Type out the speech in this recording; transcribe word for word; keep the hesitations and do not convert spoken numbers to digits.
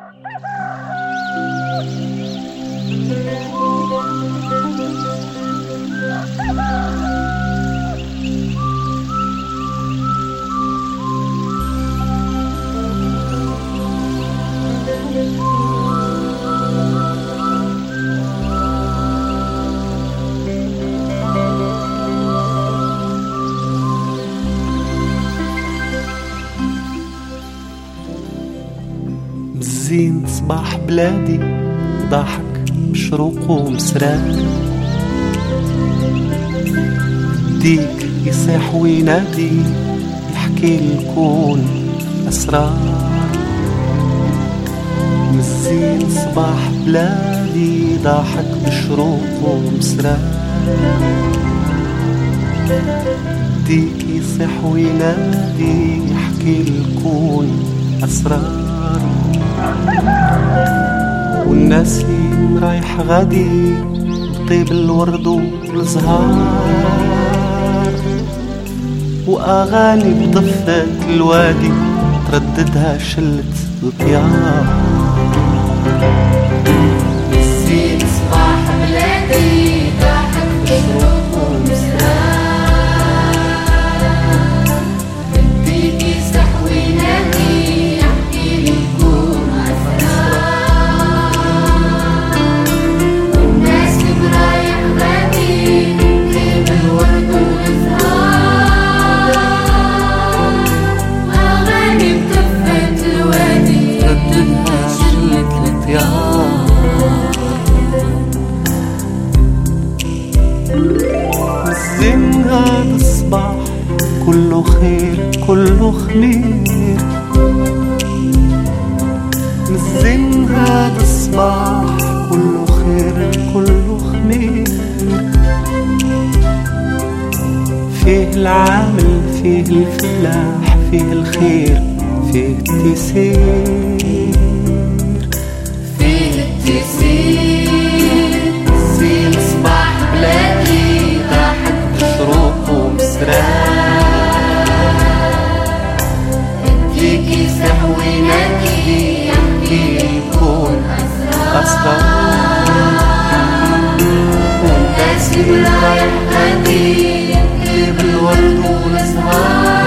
زين صباح بلادي ضحك بشروق ومسران، ديك يصيح وينادي يحكي الكون أسرار. مزين صباح بلادي ضحك بشروق ومسران، ديك يصيح وينادي يحكي الكون أسرار. والناس اللي رايح غادي طيب الورد والزهار، وأغاني بضفة الوادي ترددها شلة الطيار. زين صباح بلادي ضحك بشروق ومسرار، ديك يصيح وينادي يحكي الكون أسرار. والناس اللي رايح غادي طيب الورد والزهار، وأغاني بضفة الوادي ترددها شلة الطيار. زين هذا الصباح كله خير كله خمير، زين هذا الصباح كله خير كله خمير. فيه العامل فيه الفلاح فيه الخير فيه التيسير، فيه التيسير. زين صباح بلادي ضحك بشروق ومسرار، ديك يصيح وينادي يحكي الكون أسرار. والناس اللي رايح غادي طيب الورد والزهار،